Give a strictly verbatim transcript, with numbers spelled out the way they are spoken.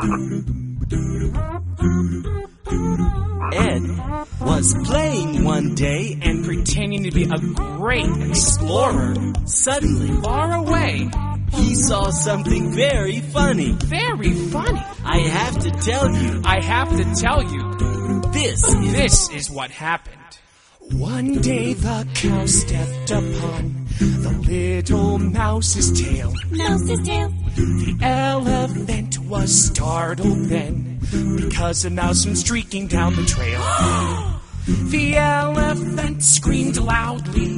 Ed was playing one day and pretending to be a great explorer. Suddenly, Far away. he saw something very funny. Very funny. I have to tell you, I have to tell you, this is... this is what happened. One day the cow stepped upon the little mouse's tail. Mouse's tail. The elephant was startled then, because a mouse went streaking down the trail. The elephant screamed loudly.